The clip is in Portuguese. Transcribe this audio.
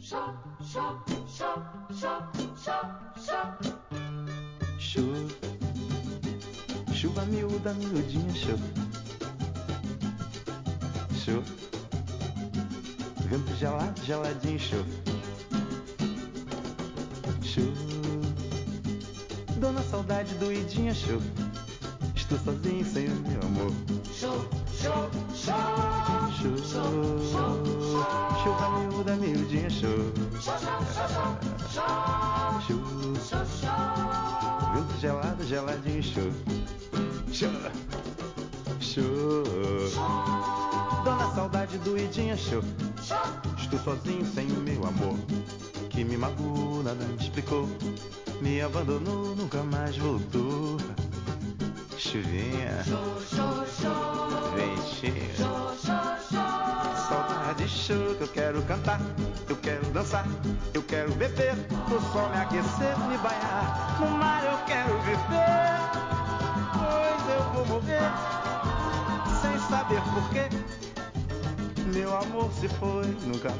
Chuva, chuva miúda, miudinha, chuva. Chuva, vento gelado, geladinho, chuva. Chuva, dona saudade doidinha, chuva. Estou sozinho sem o meu amor. Chuva miúda, miudinha, chuva. Chuva, vento gelado, geladinho, chuva. Chuva, dona saudade doidinha, chuva. Estou sozinho sem o meu amor. Que me magoou, nada me explicou. Me abandonou, nunca mais voltou. Chuvinha, ventinho, saudade, chuva. Eu quero cantar, eu quero dançar, eu quero beber, no sol me aquecer, me banhar. No mar eu quero viver, pois eu vou morrer sem saber porquê. Meu amor se foi, nunca